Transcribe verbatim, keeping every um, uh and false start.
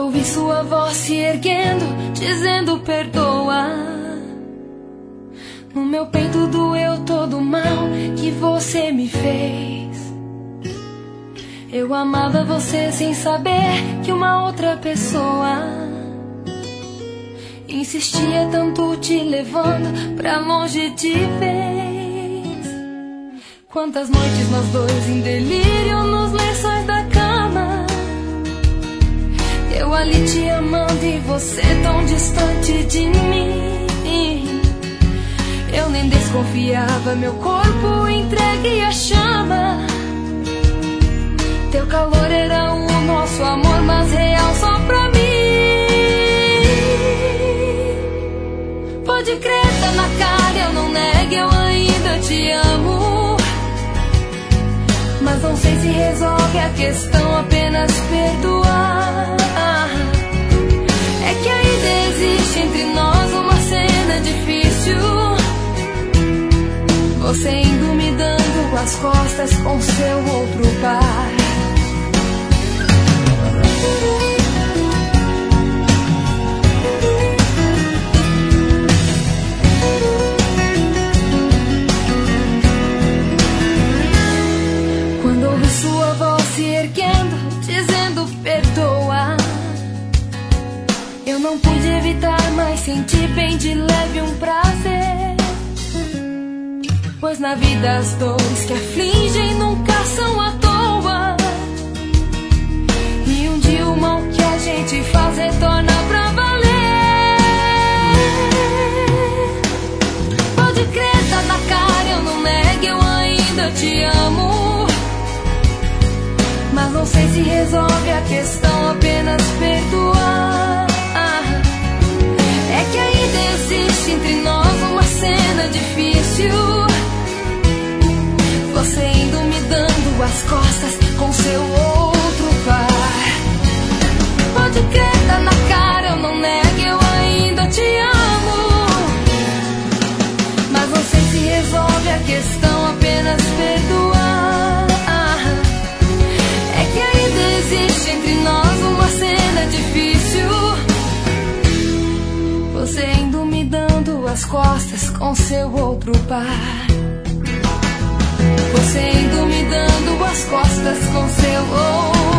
ouvi sua voz se erguendo, dizendo perdoa. No meu peito doeu todo o mal que você me fez. Eu amava você sem saber que uma outra pessoa insistia tanto te levando pra longe de vez. Quantas noites nós dois em delírio nos lençóis da cama, eu ali te amando e você tão distante de mim. Eu nem desconfiava, meu corpo entregue à chama. Teu calor era o nosso amor, mas real só pra mim. Pode crer, tá na cara, eu não nego, eu ainda te amo. Mas não sei se resolve a questão apenas perdoar. É que ainda existe entre nós uma cena difícil, você indo me dando as costas com seu outro par. Quando ouvi sua voz se erguendo, dizendo perdoa, eu não pude evitar, mas senti bem de leve um prazer. Pois na vida as dores que afligem nunca são à toa, e um dia o mal que a gente faz retorna pra valer. Pode crer, tá na cara, eu não nego, eu ainda te amo. Mas não sei se resolve a questão apenas perdoar. É que ainda existe entre nós uma cena difícil, você indo me dando as costas com seu outro par. Pode crer, tá na cara, eu não nego, eu ainda te amo. Mas não sei se resolve a questão apenas perdoar. É que ainda existe entre nós uma cena difícil, você indo me dando as costas com seu outro par. Você indo me dando as costas com seu outro